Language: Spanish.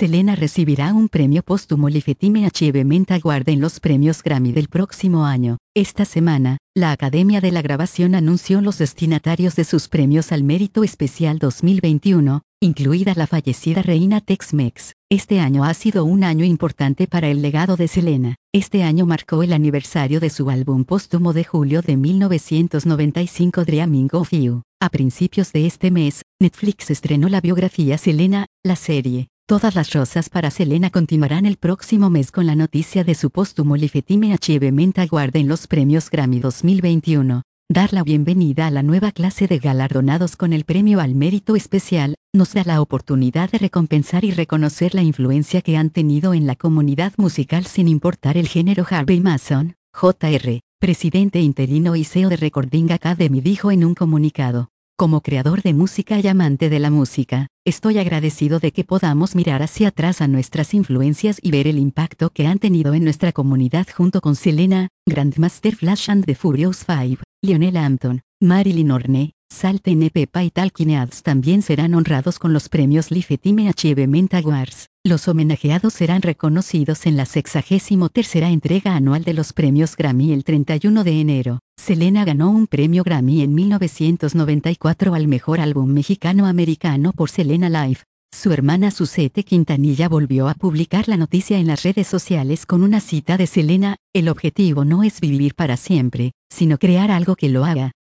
Selena recibirá un premio póstumo Lifetime Achievement Award en los premios Grammy del próximo año. Esta semana, la Academia de la Grabación anunció los destinatarios de sus premios al Mérito Especial 2021, incluida la fallecida reina Tex-Mex. Este año ha sido un año importante para el legado de Selena. Este año marcó el aniversario de su álbum póstumo de julio de 1995 Dreaming of You. A principios de este mes, Netflix estrenó la biografía Selena, la serie. Todas las rosas para Selena continuarán el próximo mes con la noticia de su póstumo Lifetime Achievement Award en los premios Grammy 2021. Dar la bienvenida a la nueva clase de galardonados con el premio al mérito especial, nos da la oportunidad de recompensar y reconocer la influencia que han tenido en la comunidad musical sin importar el género. Harvey Mason, Jr., presidente interino y CEO de Recording Academy, dijo en un comunicado: como creador de música y amante de la música, estoy agradecido de que podamos mirar hacia atrás a nuestras influencias y ver el impacto que han tenido en nuestra comunidad junto con Selena, Grandmaster Flash and the Furious 5, Lionel Hampton, Marilyn Horne, Salt N Pepa y Talking Heads también serán honrados con los premios Lifetime Achievement Awards. Los homenajeados serán reconocidos en la 63ª entrega anual de los premios Grammy el 31 de enero. Selena ganó un premio Grammy en 1994 al mejor álbum mexicano-americano por Selena Live. Su hermana Suzette Quintanilla volvió a publicar la noticia en las redes sociales con una cita de Selena: el objetivo no es vivir para siempre, sino crear algo que lo haga.